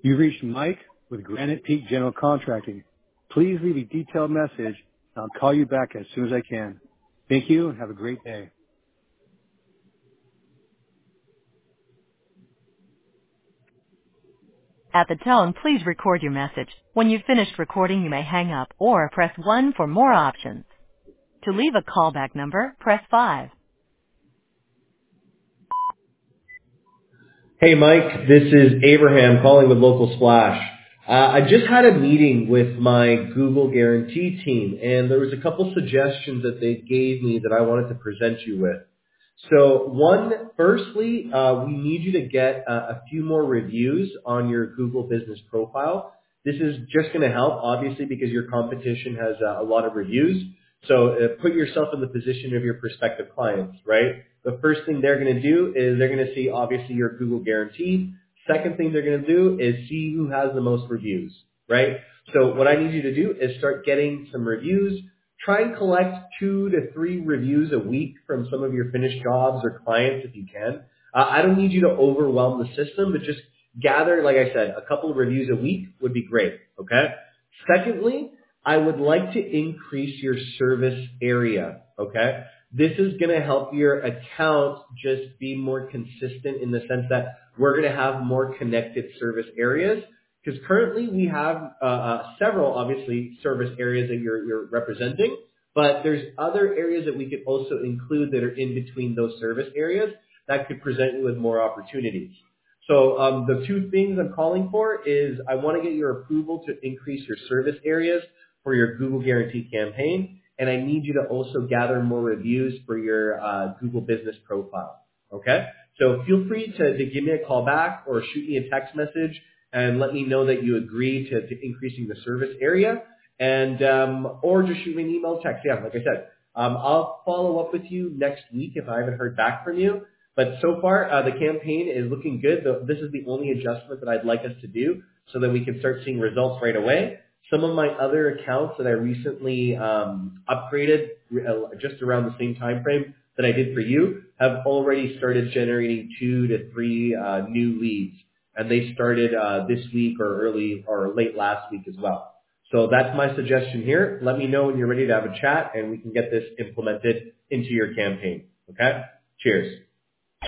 You reached Mike with Granite Peak General Contracting. Please leave a detailed message, and I'll call you back as soon as I can. Thank you, and have a great day. At the tone, please record your message. When you've finished recording, you may hang up or press 1 for more options. To leave a callback number, press 5. Hey Mike, this is Abraham calling with Local Splash. I just had a meeting with my Google Guarantee team, and there was a couple suggestions that they gave me that I wanted to present you with. So firstly, we need you to get a few more reviews on your Google business profile. This is just going to help, obviously, because your competition has a lot of reviews. So put yourself in the position of your prospective clients, right? The first thing they're going to do is they're going to see, obviously, your Google Guarantee. Second thing they're going to do is see who has the most reviews, right? So what I need you to do is start getting some reviews. Try and collect 2 to 3 reviews a week from some of your finished jobs or clients if you can. I don't need you to overwhelm the system, but just gather, like I said, a couple of reviews a week would be great, okay? Secondly, I would like to increase your service area, okay? This is going to help your account just be more consistent in the sense that we're going to have more connected service areas. Because currently we have several, obviously, service areas that you're representing, but there's other areas that we could also include that are in between those service areas that could present you with more opportunities. So the 2 things I'm calling for is I want to get your approval to increase your service areas for your Google Guarantee campaign, and I need you to also gather more reviews for your Google business profile, okay? So feel free to give me a call back or shoot me a text message and let me know that you agree to increasing the service area, and or just shoot me an email, text. Yeah, like I said, I'll follow up with you next week if I haven't heard back from you. But so far, the campaign is looking good. This is the only adjustment that I'd like us to do so that we can start seeing results right away. Some of my other accounts that I recently upgraded just around the same time frame that I did for you have already started generating 2 to 3 new leads. And they started this week or late last week as well. So that's my suggestion here. Let me know when you're ready to have a chat and we can get this implemented into your campaign. Okay? Cheers.